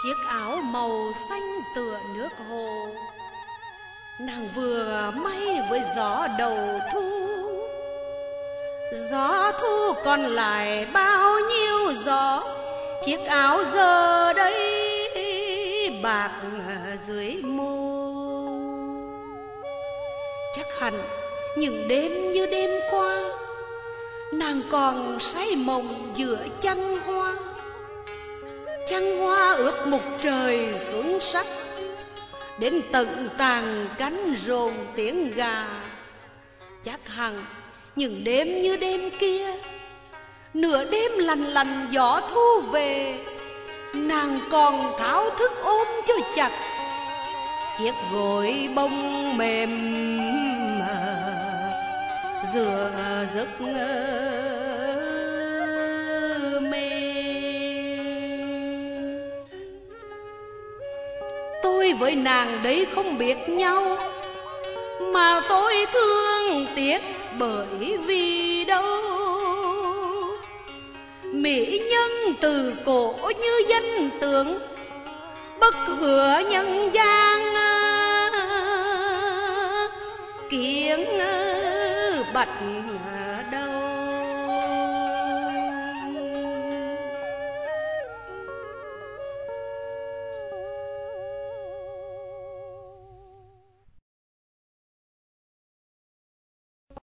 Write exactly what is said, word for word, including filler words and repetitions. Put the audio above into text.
chiếc áo màu xanh tựa nước hồ, nàng vừa may với gió đầu thu. Gió thu còn lại bao nhiêu gió, chiếc áo giờ đây bạc dưới môi. Chắc hẳn những đêm như đêm qua, nàng còn say mộng giữa chăn hoa. Chăn hoa ướt mục trời xuống sắc, đến tận tàn cánh rồn tiếng gà. Chắc hẳn những đêm như đêm kia, nửa đêm lành lành gió thu về, nàng còn tháo thức ôm cho chặt chiếc gối bông mềm giữa giấc mê. Tôi với nàng đấy không biết nhau, mà tôi thương tiếc bởi vì đâu mỹ nhân từ cổ như danh tướng, bất hứa nhân gian kiến bạch